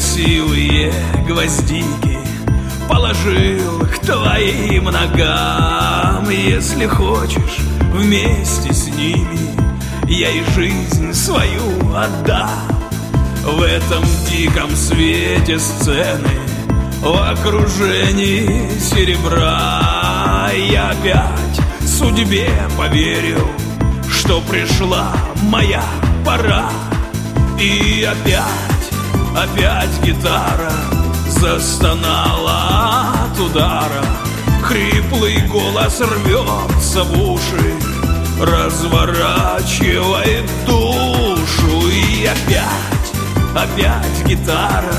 красивые гвоздики положил к твоим ногам. Если хочешь, вместе с ними я и жизнь свою отдам. В этом диком свете сцены, в окружении серебра, я опять судьбе поверил, что пришла моя пора. И опять гитара застонала от удара. Хриплый голос рвется в уши, разворачивает душу. И опять гитара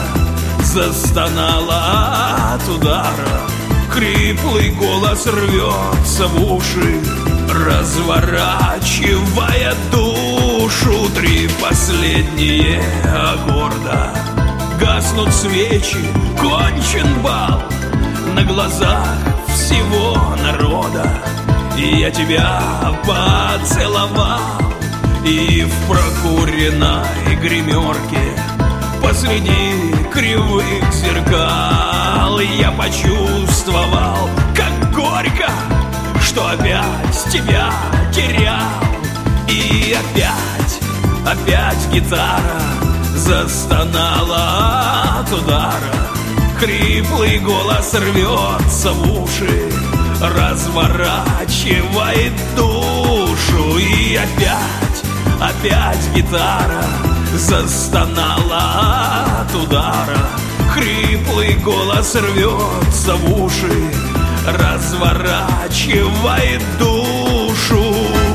застонала от удара. Хриплый голос рвется в уши, разворачивая душу. 3 последние аккорда, гаснут свечи, кончен бал на глазах всего народа. И я тебя поцеловал, и в прокуренной гримерке посреди кривых зеркал я почувствовал, как горько, что опять тебя терял. И опять гитара застонала от удара. Хриплый голос рвется в уши, разворачивает душу. И опять гитара застонала от удара. Хриплый голос рвется в уши, разворачивает душу.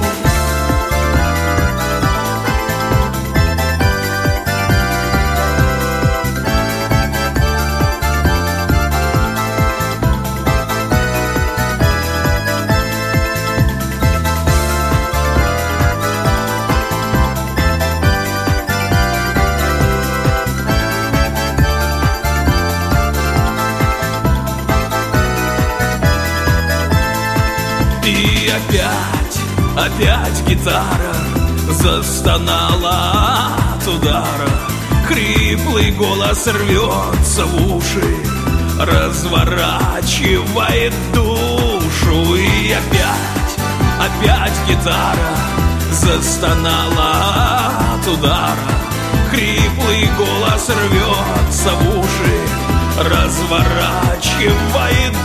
И опять гитара застонала от удара. Хриплый голос рвется в уши, разворачивает душу. И опять гитара застонала от удара. Хриплый голос рвется в уши, разворачивает